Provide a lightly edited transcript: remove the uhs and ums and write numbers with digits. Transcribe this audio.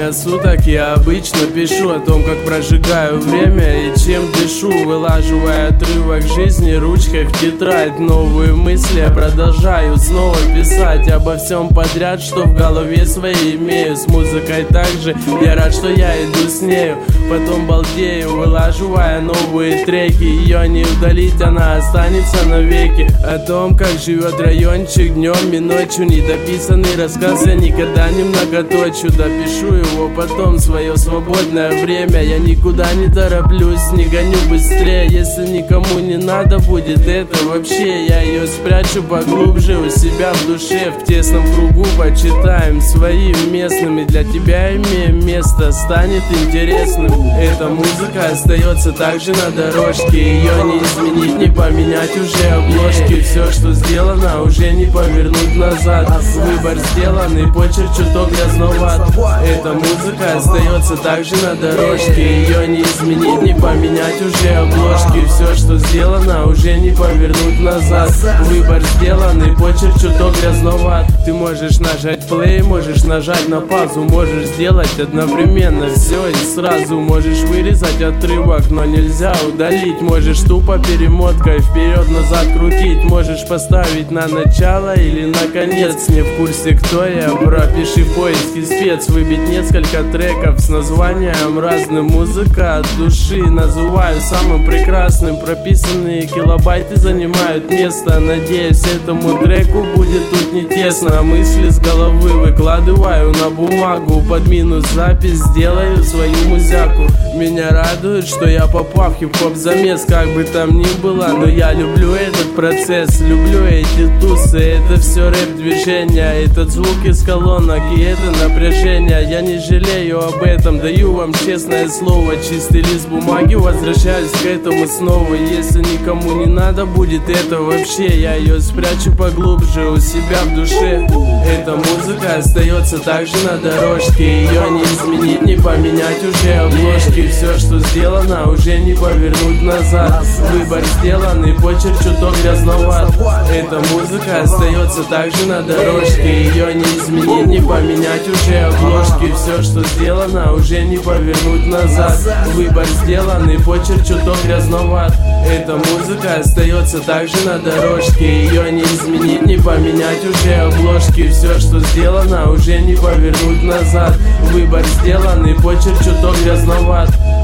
время суток я обычно пишу о том, как прожигаю время и чем дышу, вылаживая отрывок жизни ручкой в тетрадь. Новые мысли я продолжаю снова писать обо всем подряд, что в голове своей имею. С музыкой также я рад, что я иду с нею. Потом балдею, вылаживая новые треки. Ее не удалить, она останется навеки. О том, как живет райончик днем и ночью. Недописанный рассказ я никогда не многоточу. Допишу его потом в свое свободное время. Я никуда не тороплюсь, не гоню быстрее. Если никому не надо будет это вообще, я ее спрячу поглубже у себя в душе. В тесном кругу почитаем своим местным. И для тебя имеем место, станет интересным. Эта музыка остается также на дорожке. Ее не изменить, не поменять уже обложки. Все, что сделано, уже не повернуть назад. Выбор сделан и почерк чуток грязноват. Эта музыка остается также на дорожке. Ее не изменить, не поменять уже обложки. Все, что сделано, уже не повернуть назад. Выбор сделан и почерк чуток грязноват. Ты можешь нажать плей, можешь нажать на паузу. Можешь сделать одновременно все и сразу. Можешь вырезать отрывок, но нельзя удалить. Можешь тупо перемоткой вперед-назад крутить. Можешь поставить на начало или на конец. Не в курсе, кто я, пропиши в поиске спец. Выбить несколько треков с названием разным. Музыка от души называю самым прекрасным. Прописанные килобайты занимают место. Надеюсь, этому треку будет тут не тесно. Мысли с головы выкладываю на бумагу. Под минус запись сделаю свою музяку. Меня радует, что я попал в хип-хоп замес. Как бы там ни было, но я люблю этот процесс. Люблю эти тусы, это все рэп-движение. Этот звук из колонок и это напряжение. Я не жалею об этом, даю вам честное слово. Чистый лист бумаги, возвращаюсь к этому снова. Если никому не надо будет это вообще, я ее спрячу поглубже у себя в душе. Эта музыка остается также на дорожке. Ее не изменить, не поменять уже обложки. Все, что сделано, уже не повернуть назад. Выбор сделан и почерк чуток грязноват. Эта музыка остается также на дорожке. Ее не изменить, не поменять уже обложки. Все, что сделано, уже не повернуть назад. Выбор сделан и почерк чуток грязноват. Эта музыка остается также на дорожке. Ее не изменить, не поменять уже обложки. Все, что сделано, уже не повернуть назад. Выбор сделан и почерк чуток грязноват.